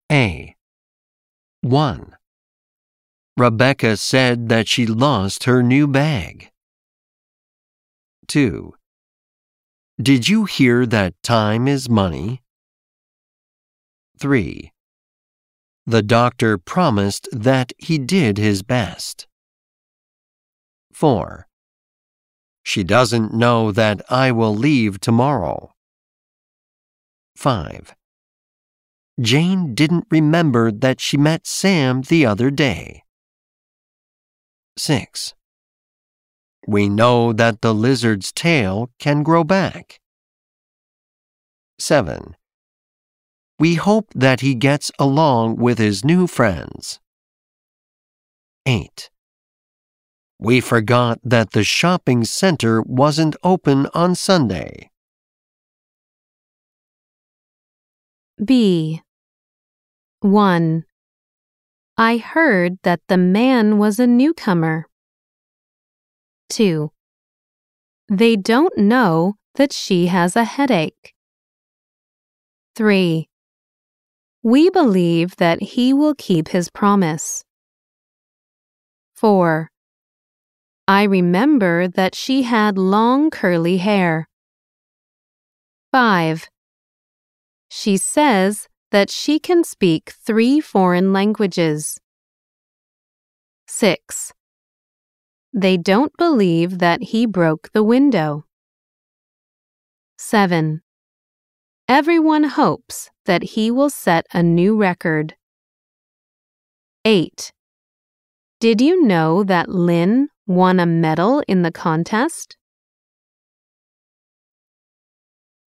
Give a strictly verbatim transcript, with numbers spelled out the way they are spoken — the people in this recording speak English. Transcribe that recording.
A. one. Rebecca said that she lost her new bag. two. Did you hear that time is money? three. The doctor promised that he did his best. four. She doesn't know that I will leave tomorrow. five. Jane didn't remember that she met Sam the other day. six. We know that the lizard's tail can grow back. seven. We hope that he gets along with his new friends. eight. We forgot that the shopping center wasn't open on Sunday. B. one. I heard that the man was a newcomer. two. They don't know that she has a headache. three. We believe that he will keep his promise. four. I remember that she had long curly hair. five. She says that she can speak three foreign languages. six. They don't believe that he broke the window. seven. Everyone hopes that he will set a new record. eight. Did you know that Lynn won a medal in the contest?